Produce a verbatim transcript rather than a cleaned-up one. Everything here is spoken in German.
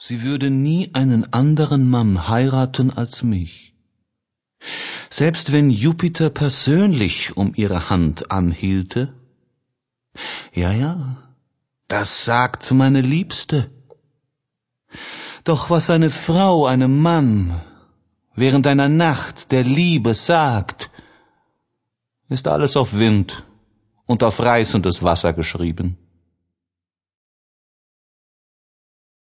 sie würde nie einen anderen Mann heiraten als mich. Selbst wenn Jupiter persönlich um ihre Hand anhielte? Ja, ja, das sagt meine Liebste. Doch was eine Frau einem Mann während einer Nacht der Liebe sagt, ist alles auf Wind und auf reißendes Wasser geschrieben.